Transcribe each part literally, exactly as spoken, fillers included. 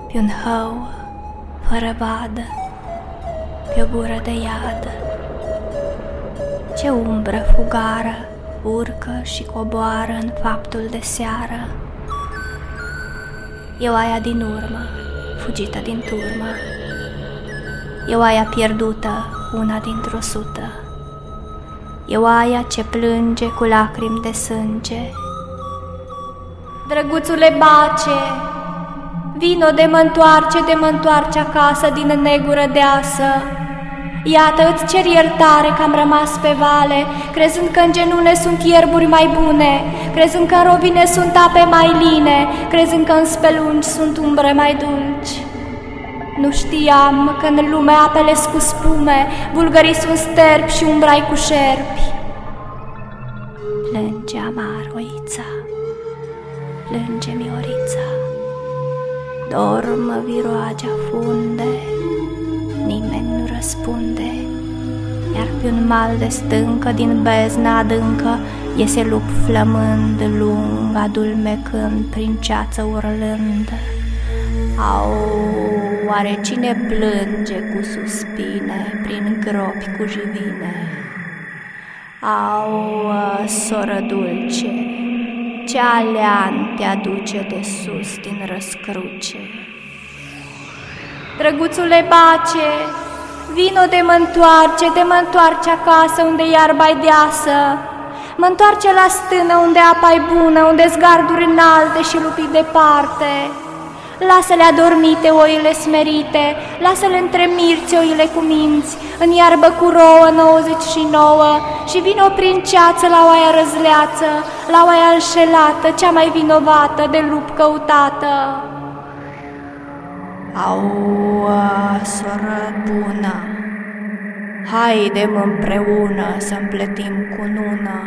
pe un hău fără vadă, pe o gură de iad. Ce umbră fugară urcă și coboară în faptul de seară. Eu aia din urmă, fugită din turmă, eu aia pierdută, una dintr-o sută, eu aia ce plânge cu lacrimi de sânge. Drăguțule bace, vino de mă întoarce, de mă întoarce acasă din negură deasă. Iată, îți cer iertare că am rămas pe vale, crezând că în genune sunt ierburi mai bune, crezând că în robine sunt ape mai line, crezând că în spelungi sunt umbre mai dulci. Nu știam că în lume apele cu spume, vulgării sunt sterpi și umbrai cu șerpi. Plânge amar oița, plânge miorița, dormă viroagea funde, nimeni nu răspunde, iar pe un mal de stâncă din bezna adâncă iese lup flămând, lung, adulmecând, prin ceață urlând. Au, oare cine plânge cu suspine, prin gropi cu jivine? Au, soră dulce, ce alean te aduce de sus din răscruce? Drăguțule bace, vino de mă întoarce, de mă întoarce acasă unde iarba-i deasă, mă întoarce la stână unde apa-i bună, unde-s garduri înalte și lupii departe. Lasă-le adormite oile smerite, lasă-le între mirți oile cu minți, în iarbă cu rouă nouăzeci și nouă, și vino prin ceață la oaia răzleață, la oaia înșelată, cea mai vinovată de lup căutată. Au, soră bună, haidem împreună să împletim cunună.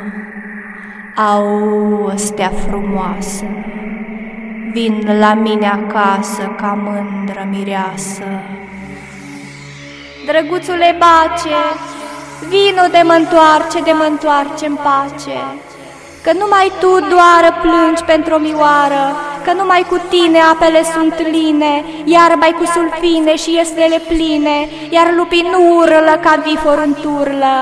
Au, stea frumoasă, vin la mine acasă ca mândră mireasă. Drăguțule bace, vino de mă întoarce, de mă întoarce în pace, că numai tu doară plângi pentru o mioară, că numai cu tine apele sunt line, iarba-i cu sulfine și ieslele pline, iar lupii nu urlă ca vifor în turlă.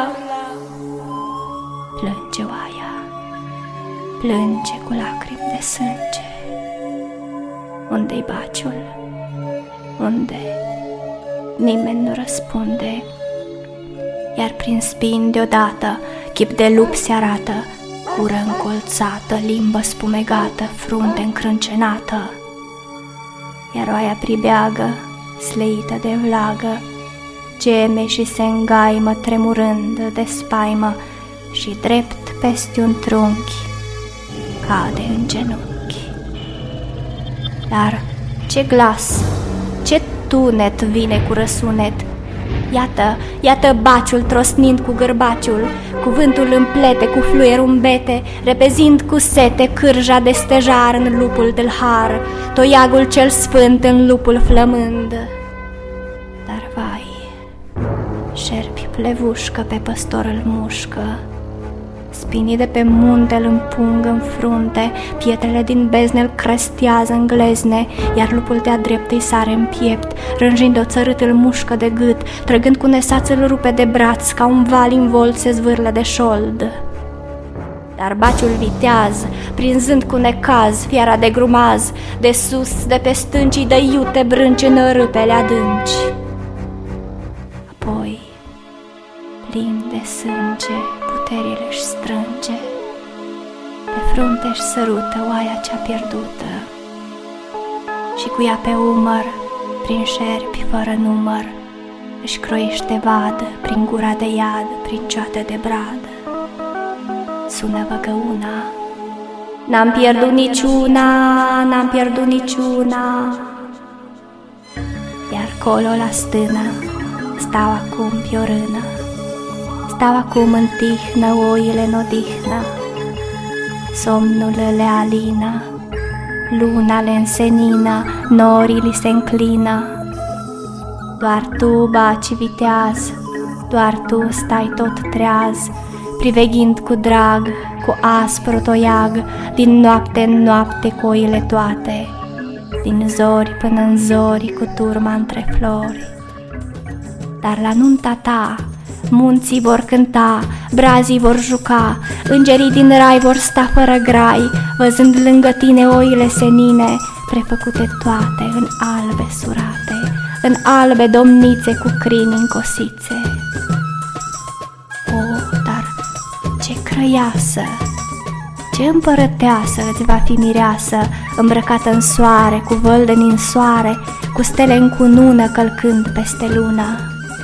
Plânge oaia, plânge cu lacrimi de sânge. Unde-i baciul? Unde? Nimeni nu răspunde, iar prin spini deodată chip de lup se arată, cură încolțată, limbă spumegată, frunte încrâncenată. Iar oaia pribeagă, sleită de vlagă, geme și se îngaimă, tremurând de spaimă, și drept peste un trunchi cade în genunchi. Dar ce glas, ce tunet vine cu răsunet! Iată, iată baciul trosnind cu gârbaciul, cuvântul în plete, cu fluier umbete, repezind cu sete cârja de stejar în lupul tâlhar, toiagul cel sfânt în lupul flămând. Dar vai, șerpi plevușcă pe păstor îl mușcă, spinii de pe munte îl împung în frunte, pietrele din bezne îl crestează în glezne, iar lupul de-a drept îi sare în piept, rânjind o țărât îl mușcă de gât, trăgând cu nesaț îl rupe de braț, ca un val involt se zvârlă de șold. Dar baciul viteaz, prinzând cu necaz fiara de grumaz, de sus, de pe stâncii dă iute brânci în râpele adânci. Apoi, plin de sânge, puterile își strânge, pe frunte își sărută oaia cea pierdută, și cu ea pe umăr, prin șerpi fără număr, își croiește vadă prin gura de iad, prin cioate de brad. Sună văgăuna, n-am pierdut niciuna, n-am pierdut niciuna. Iar colo la stână stau acum pe o rână, stau acum în tihnă oile în odihnă, somnul le alină, luna le însenină, norii li se înclină. Doar tu, baci viteaz, doar tu stai tot treaz, priveghind cu drag, cu aspru toiag, din noapte în noapte coile toate, din zori până în zori cu turma între flori. Dar la nunta ta munții vor cânta, brazii vor juca, îngerii din rai vor sta fără grai, văzând lângă tine oile senine, prefăcute toate în albe surate, în albe domnițe cu crini în cosițe. O, dar ce crăiasă, ce împărăteasă îți va fi mireasă, îmbrăcată în soare, cu văl de ninsoare, cu stele în cunună călcând peste lună.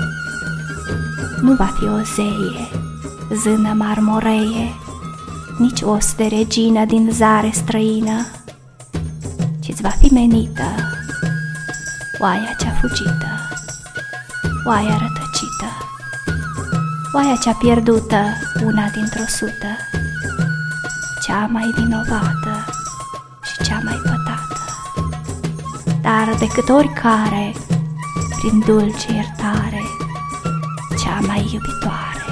Nu va fi o zeie, zână marmoreie, nici os de regină din zare străină, ci-ți va fi menită oaia cea fugită, oaia rătăcită, oaia cea pierdută, una dintr-o sută, cea mai vinovată și cea mai pătată. Dar decât oricare, prin dulce iertare, cea mai iubitoare.